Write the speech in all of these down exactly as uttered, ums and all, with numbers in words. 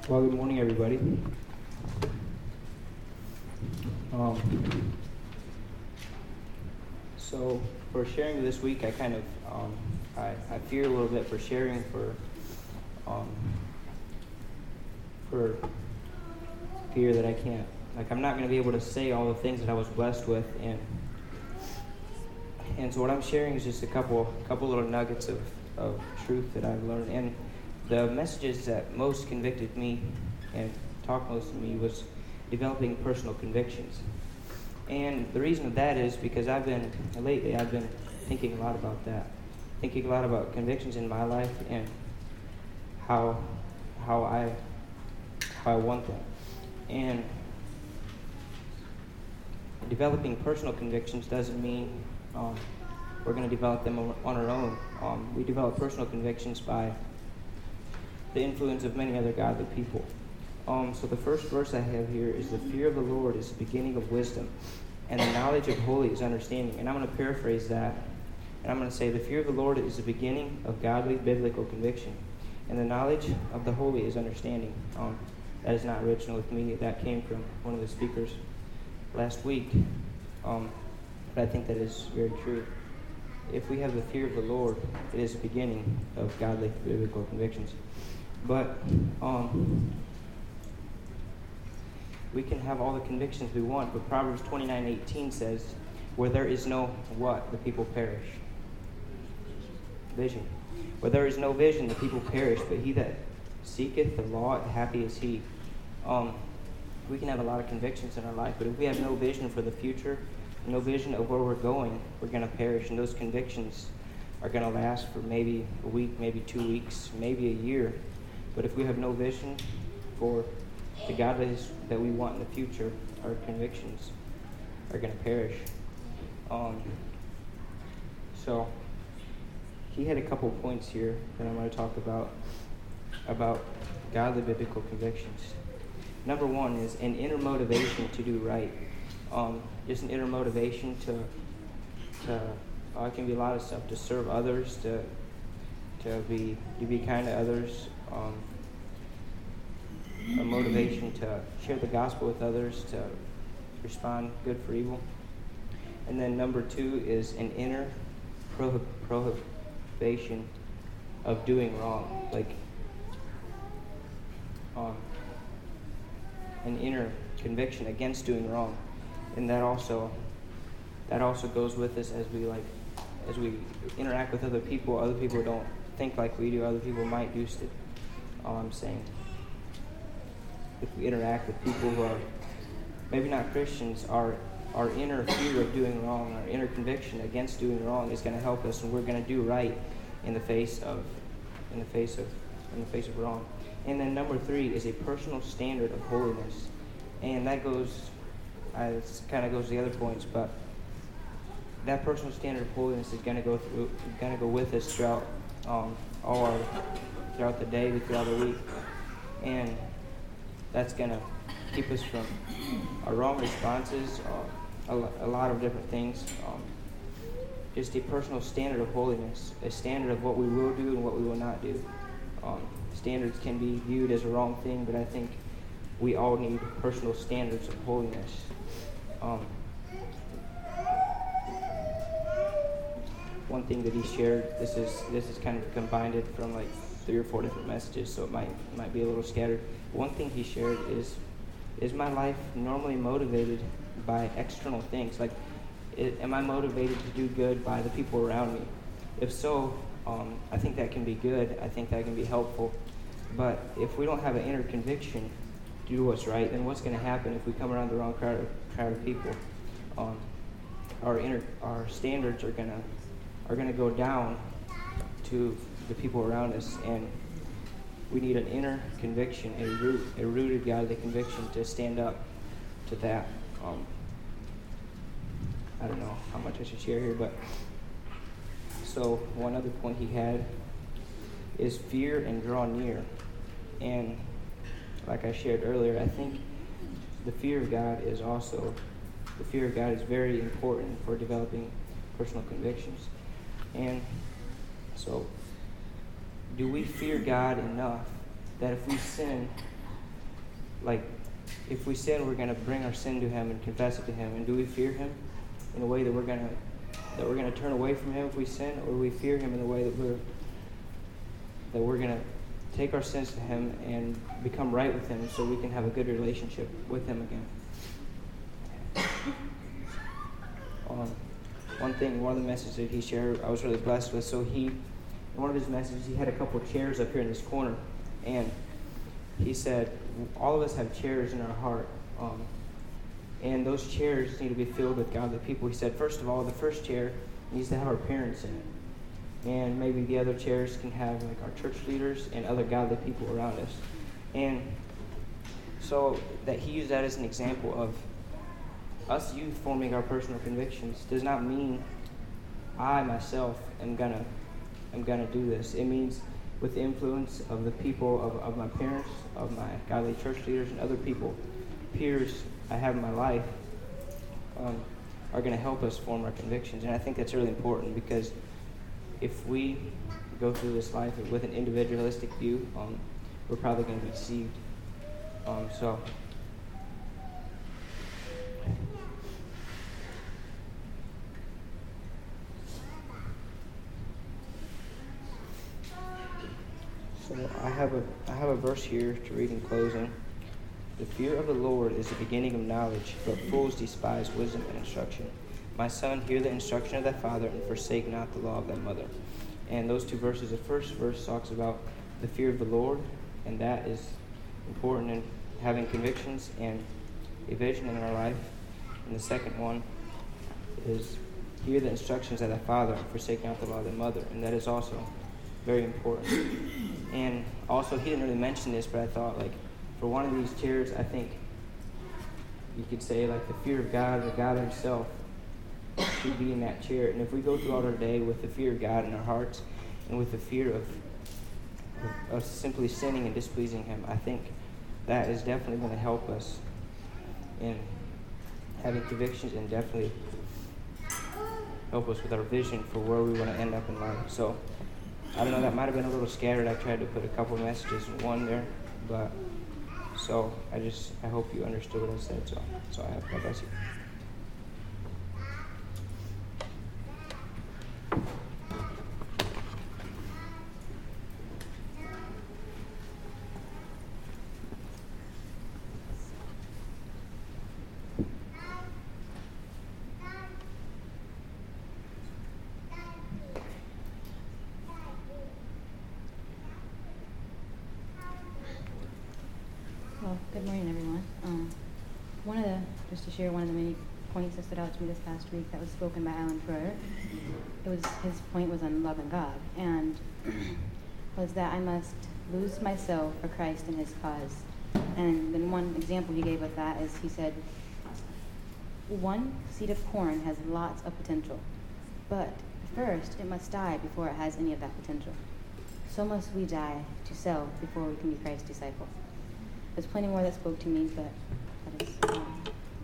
Well, good morning, everybody. Um, so, for sharing this week, I kind of, um, I, I fear a little bit for sharing for, um, for fear that I can't, like, I'm not going to be able to say all the things that I was blessed with, and and so what I'm sharing is just a couple, couple little nuggets of, of truth that I've learned, and the messages that most convicted me and talked most to me was developing personal convictions. And the reason of that is because I've been, lately, I've been thinking a lot about that. Thinking a lot about convictions in my life and how how I how I want them. And developing personal convictions doesn't mean um, we're going to develop them on our own. Um, we develop personal convictions by the influence of many other godly people. Um, so the first verse I have here is, "The fear of the Lord is the beginning of wisdom, and the knowledge of holy is understanding." And I'm going to paraphrase that, and I'm going to say, the fear of the Lord is the beginning of godly biblical conviction, and the knowledge of the holy is understanding. Um, that is not original with me. That came from one of the speakers last week, um, but I think that is very true. If we have the fear of the Lord, it is the beginning of godly biblical convictions. But um, we can have all the convictions we want, but Proverbs twenty-nine eighteen says, "Where there is no what, the people perish." Vision. "Where there is no vision, the people perish, but he that seeketh the law, happy is he." Um, we can have a lot of convictions in our life, but if we have no vision for the future, no vision of where we're going, we're going to perish, and those convictions are going to last for maybe a week, maybe two weeks, maybe a year. But if we have no vision for the godliness that we want in the future, our convictions are going to perish. Um, so he had a couple points here that I'm going to talk about, about godly biblical convictions. Number one is an inner motivation to do right. Um, just an inner motivation to, to uh, it can be a lot of stuff, to serve others, to to be to be kind to others, um, a motivation to share the gospel with others, to respond good for evil. And then number two is an inner prohib- prohibition of doing wrong, like um, an inner conviction against doing wrong. And that also that also goes with us as we like as we interact with other people. Other people don't think like we do. Other people might do st- all I'm saying. If we interact with people who are maybe not Christians, our our inner fear of doing wrong, our inner conviction against doing wrong is going to help us, and we're going to do right in the face of in the face of in the face of wrong. And then number three is a personal standard of holiness, and that goes. Uh, it kind of goes to the other points, but that personal standard of holiness is going to go through, going to go with us throughout um, all our, throughout the day, throughout the week, and that's going to keep us from our wrong responses, uh, a, a lot of different things. Um, just a personal standard of holiness, a standard of what we will do and what we will not do. Um, standards can be viewed as a wrong thing, but I think we all need personal standards of holiness. Um, one thing that he shared, this is this is kind of combined it from like three or four different messages, so it might might be a little scattered. One thing he shared is, is my life normally motivated by external things? Like, it, am I motivated to do good by the people around me? If so, um, I think that can be good. I think that can be helpful. But if we don't have an inner conviction to do what's right, then what's going to happen if we come around the wrong crowd of, crowd of people? Um, our inner our standards are gonna are gonna go down to the people around us, and we need an inner conviction, a root, a rooted godly conviction to stand up to that. Um, I don't know how much I should share here, but so one other point he had is fear and draw near. And like I shared earlier, I think the fear of God is also, the fear of God is very important for developing personal convictions. And so, do we fear God enough that if we sin, like, if we sin, we're going to bring our sin to him and confess it to him. And do we fear him in a way that we're going to that we're going to turn away from him if we sin, or do we fear him in the way that we're that we're going to take our sins to him and become right with him so we can have a good relationship with him again? Um, one thing, one of the messages that he shared, I was really blessed with. So he, in one of his messages, he had a couple of chairs up here in this corner, and he said, all of us have chairs in our heart, um, and those chairs need to be filled with godly people. He said, first of all, the first chair needs to have our parents in it, and maybe the other chairs can have like our church leaders and other godly people around us. And so that he used that as an example of us youth forming our personal convictions does not mean I myself am gonna am gonna do this. It means with the influence of the people of, of my parents, of my godly church leaders, and other people, peers I have in my life, um, are going to help us form our convictions. And I think that's really important, because if we go through this life with an individualistic view, um, we're probably going to be deceived. Um, so, so I have a I have a verse here to read in closing. The fear of the Lord is the beginning of knowledge, but fools despise wisdom and instruction. My son, hear the instruction of thy father, and forsake not the law of thy mother. And those two verses, the first verse talks about the fear of the Lord, and that is important in having convictions and a vision in our life. And the second one is hear the instructions of thy father, and forsake not the law of thy mother. And that is also very important. And also, he didn't really mention this, but I thought, like, for one of these chairs, I think you could say, like, the fear of God, or God himself, should be in that chair. And if we go throughout our day with the fear of God in our hearts, and with the fear of, of, of simply sinning and displeasing him, I think that is definitely going to help us in having convictions, and definitely help us with our vision for where we want to end up in life. So, I don't know, that might have been a little scattered. I tried to put a couple of messages in one there, but so I just, I hope you understood what I said. So, so I have, God bless you. Well, good morning, everyone. Um, one of the, just to share one of the many points that stood out to me this past week that was spoken by Alan Frewer, it was, his point was on loving God, and was that I must lose myself for Christ and his cause. And then one example he gave with that is, he said, one seed of corn has lots of potential, but first it must die before it has any of that potential. So must we die to self before we can be Christ's disciple. There's plenty more that spoke to me, but that is... Um,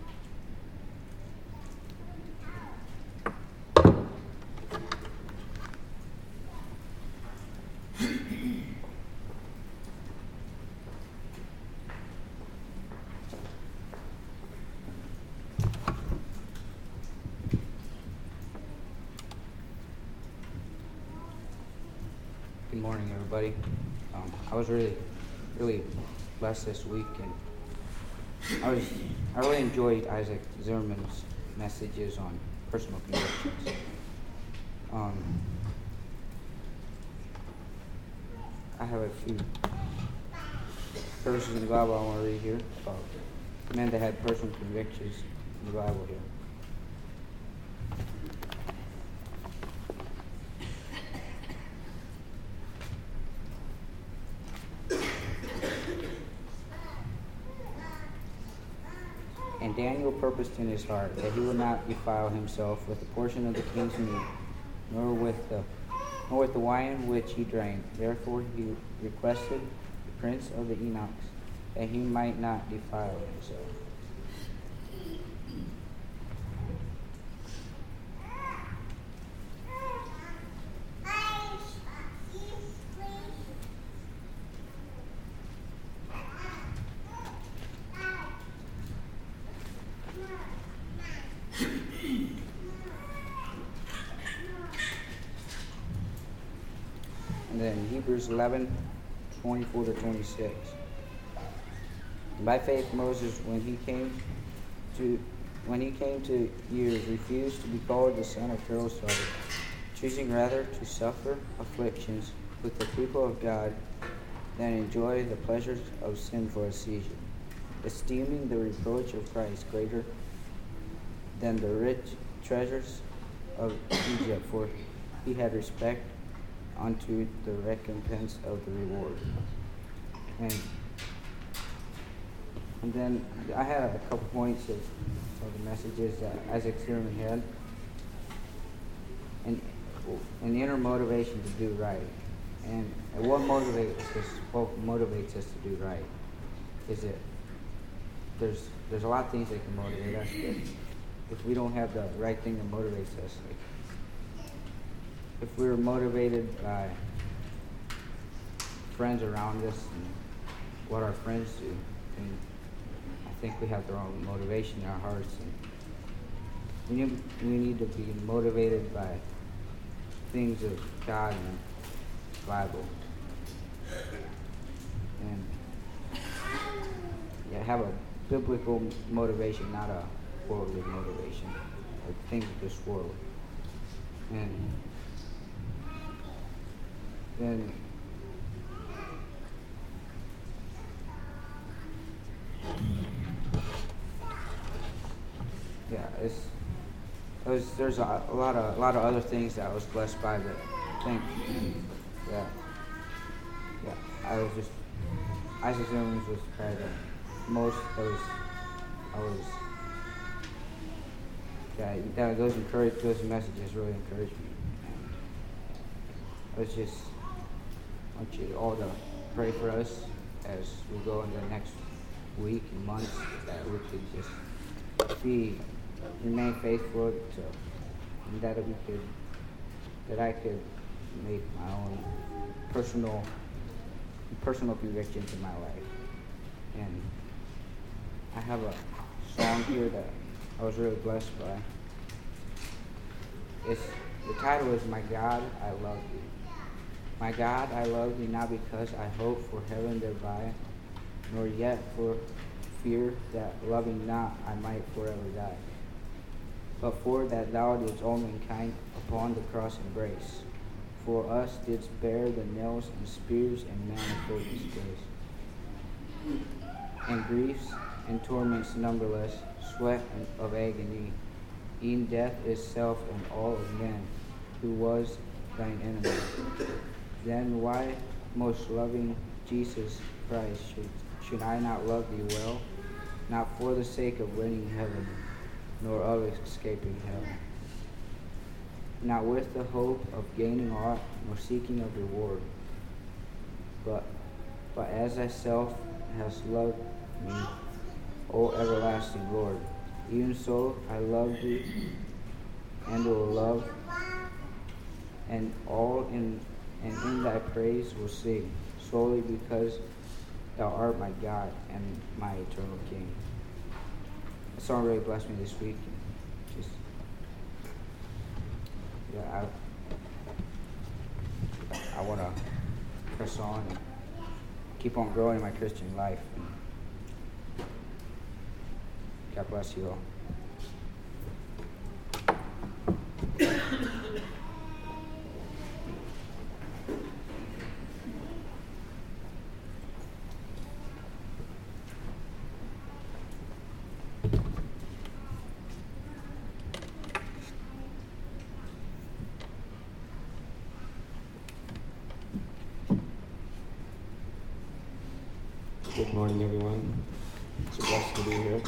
Good morning, everybody. Um, I was really, really blessed this week, and I was, I really enjoyed Isaac Zimmerman's messages on personal convictions. Um, I have a few verses in the Bible I want to read here about men that had personal convictions in the Bible here. And Daniel purposed in his heart that he would not defile himself with a portion of the king's meat, nor with the nor with the wine which he drank. Therefore he requested the prince of the eunuchs that he might not defile himself. And then Hebrews eleven, twenty-four to twenty-six. By faith, Moses, when he came to when he came to years, refused to be called the son of Pharaoh's daughter, choosing rather to suffer afflictions with the people of God than enjoy the pleasures of sin for a season, esteeming the reproach of Christ greater than the rich treasures of Egypt, for he had respect unto the recompense of the reward. And and then I had a couple points of, of the messages that Isaac Zimmerman had. And and the inner motivation to do right. And what motivates us, what motivates us to do right is that there's there's a lot of things that can motivate us, but if we don't have the right thing that motivates us, like if we were motivated by friends around us and what our friends do, then I think we have the wrong motivation in our hearts. And we need, we need to be motivated by things of God and the Bible. And yeah, have a biblical motivation, not a worldly motivation, or things of this world. And then yeah, it's it was, there's a, a lot of a lot of other things that I was blessed by, but I think yeah, yeah, I was just Isaac Zimmerman was probably the most. I was I was yeah, that those encourage those messages really encouraged me. And I was just I want you all to pray for us as we go into the next week and months, that we could just be remain faithful to, and that we could that I could make my own personal personal convictions in my life. And I have a song here that I was really blessed by. It's the title is "My God, I Love Thee." My God, I love Thee not because I hope for heaven thereby, nor yet for fear that loving not I might forever die, but for that Thou didst all mankind upon the cross embrace, for us didst bear the nails and spears and manifold disgrace, and griefs and torments numberless, sweat of agony, e'en death itself and all of men, who was thine enemy. Then why, most loving Jesus Christ, should, should I not love Thee well, not for the sake of winning heaven, nor of escaping hell, not with the hope of gaining aught, nor seeking of reward, but, but as Thyself hast loved me, O everlasting Lord, even so I love Thee, and will love, and all in and in Thy praise will sing, solely because Thou art my God and my eternal King. That song really blessed me this week. Just yeah, I I want to press on and keep on growing in my Christian life. God bless you all. Good morning, everyone. It's a blessing to be here.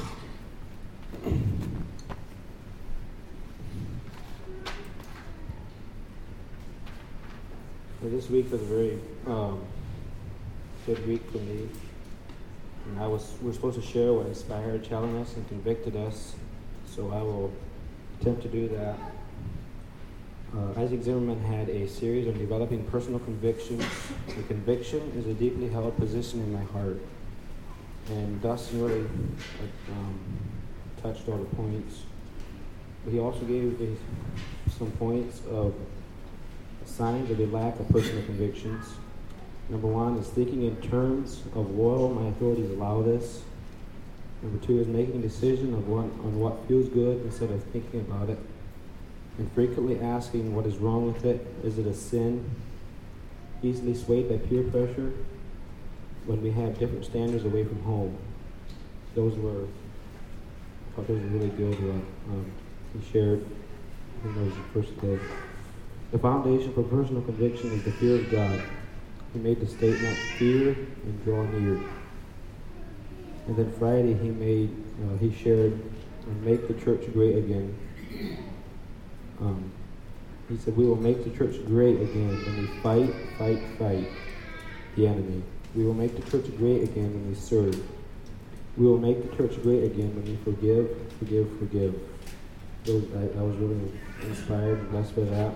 Well, this week was a very um, good week for me. And I was we're supposed to share what inspired, challenged us, and convicted us. So I will attempt to do that. Uh, Isaac Zimmerman had a series on developing personal convictions. The conviction is a deeply held position in my heart. And Dustin really um, touched all the points. But he also gave a, some points of signs of a lack of personal convictions. Number one is thinking in terms of loyal, my authorities allow this. Number two is making a decision of one, on what feels good instead of thinking about it. And frequently asking what is wrong with it. Is it a sin? Easily swayed by peer pressure when we have different standards away from home. Those were, I thought those were really good. Uh, um, he shared, I think that was the first day. The foundation for personal conviction is the fear of God. He made the statement, fear and draw near. And then Friday he made, uh, he shared, and make the church great again. Um, he said, we will make the church great again when we fight, fight, fight the enemy. We will make the church great again when we serve. We will make the church great again when we forgive, forgive, forgive. Those, I, I was really inspired and blessed by that.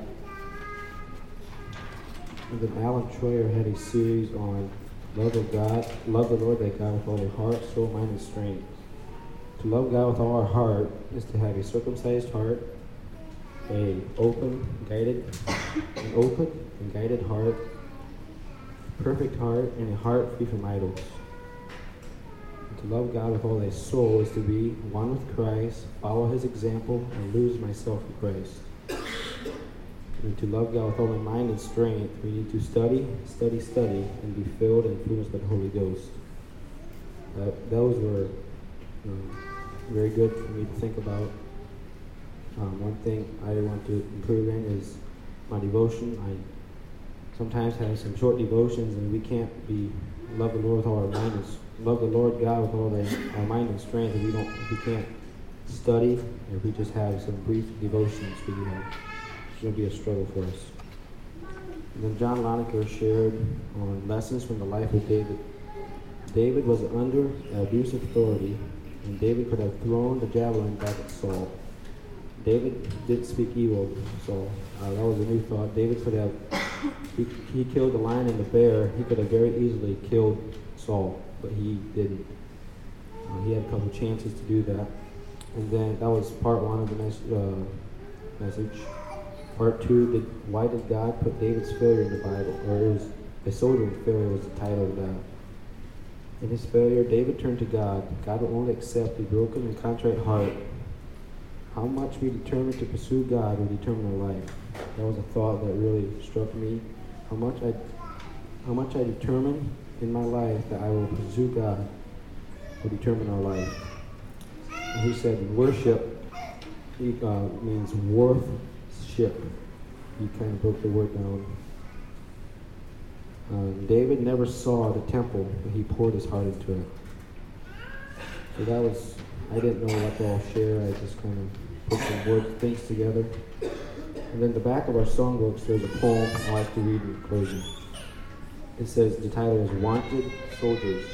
And then Alan Troyer had a series on love of God, love the Lord thy God with all your heart, soul, mind, and strength. To love God with all our heart is to have a circumcised heart, a open, guided, an open and guided heart, perfect heart, and a heart free from idols. And to love God with all thy soul is to be one with Christ, follow his example, and lose myself for Christ. And to love God with all my mind and strength, we need to study, study, study, and be filled and influenced by the Holy Ghost. Uh, those were um, very good for me to think about. Um, one thing I want to improve in is my devotion. I sometimes have some short devotions, and we can't be love the Lord with all our mind and love the Lord God with all the, our mind and strength. If we don't, if we can't study, or if we just have some brief devotions, we uh, it's going to be a struggle for us. And then John Lonecker shared on lessons from the life of David. David was under abuse of authority, and David could have thrown the javelin back at Saul. David didn't speak evil of Saul. Uh, that was a new thought. David could have, he, he killed the lion and the bear. He could have very easily killed Saul, but he didn't. Uh, he had a couple chances to do that. And then that was part one of the mes- uh, message. Part two, did, why did God put David's failure in the Bible? Or it was, a soldier in failure was the title of that. In his failure, David turned to God. God will only accept a broken and contrite heart. How much we determine to pursue God will determine our life. That was a thought that really struck me. How much I, how much I determine in my life that I will pursue God will determine our life. And he said, worship he, uh, means worth ship. He kind of broke the word down. Uh, David never saw the temple, but he poured his heart into it. So that was, I didn't know what to all share. I just kind of put some word things together. And then the back of our songbooks, there's a poem I like to read in closing. It says, the title is Wanted Soldiers.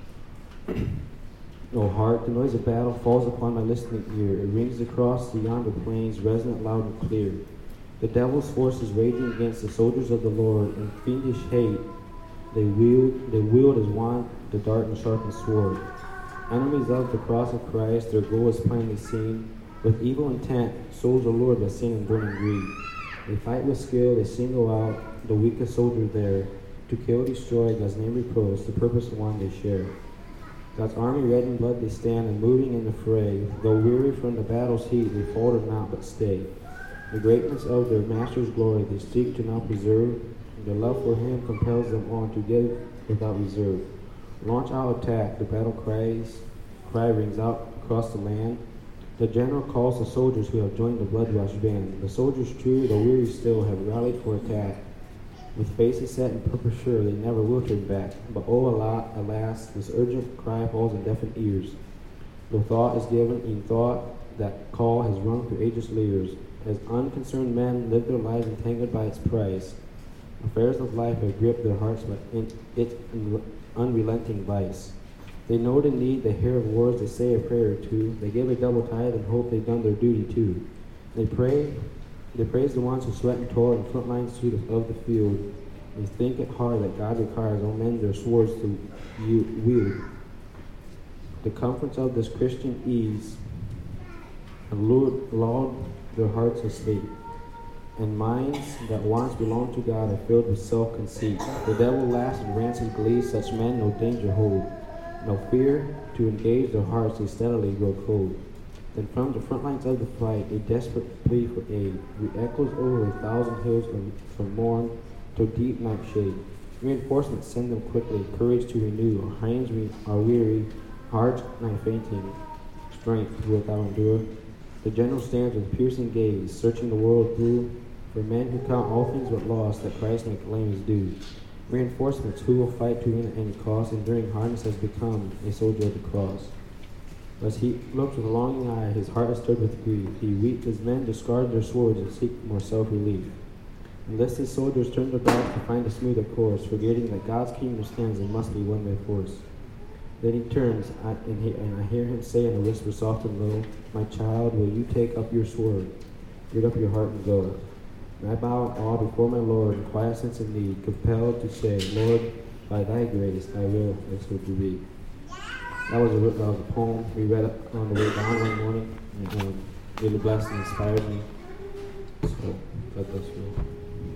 O heart, the noise of battle falls upon my listening ear. It rings across the yonder plains, resonant, loud, and clear. The devil's forces raging against the soldiers of the Lord, in fiendish hate, they wield, they wield as one the dart and sharpened sword. Enemies of the cross of Christ, their goal is plainly seen. With evil intent, souls are lured by sin and burning greed. They fight with skill, they single out the weakest soldier there. To kill, destroy, God's name reproach, the purpose of one they share. God's army red in blood they stand, and moving in the fray. Though weary from the battle's heat, they falter not but stay. The greatness of their master's glory they seek to now preserve. Their love for him compels them on to give without reserve. Launch out attack, the battle cries, cry rings out across the land. The general calls the soldiers who have joined the blood-washed band. The soldiers true, though weary still, have rallied for attack. With faces set and purpose sure, they never will turn back. But oh, alas, this urgent cry falls in deafened ears. No thought is given, in thought that call has rung through ages layers. As unconcerned men live their lives entangled by its price, affairs of life have gripped their hearts by its unrelenting vice. They know the need, they hear of wars, they say a prayer or two. They give a double tithe and hope they've done their duty too. They pray, they praise the ones who sweat and toil in the front lines of the field. They think it hard that God requires all men their swords to wield. The comforts of this Christian ease have lured, lulled their hearts asleep. and minds that once belonged to God are filled with self-conceit. The devil laughs and rants his glee, such men no danger hold. No fear to engage their hearts, they steadily grow cold. Then from the front lines of the fight, a desperate plea for aid re-echoes over a thousand hills from morn to deep night shade. Reinforcements send them quickly, courage to renew. Our hands are weary, hearts nigh fainting, strength wilt thou endure. The general stands with piercing gaze, searching the world through, for men who count all things but loss, that Christ may claim his due. Reinforcements who will fight to win at any cost, enduring hardness has become a soldier of the cross. As he looks with a longing eye, his heart is stirred with grief. He weeps as men discard their swords and seek more self-relief. Enlisted soldiers turn their backs to find a smoother course, forgetting that God's kingdom stands and must be won by force. Then he turns, I, and, he, and I hear him say in a whisper soft and low, "My child, will you take up your sword? Gird up your heart and go." And I bow in awe before my Lord in quiet sense of need, compelled to say, "Lord, by thy grace, thy will is so to be." That was a, that was a poem we read on the way down one morning, and um, really blessed and inspired me. So, let us know.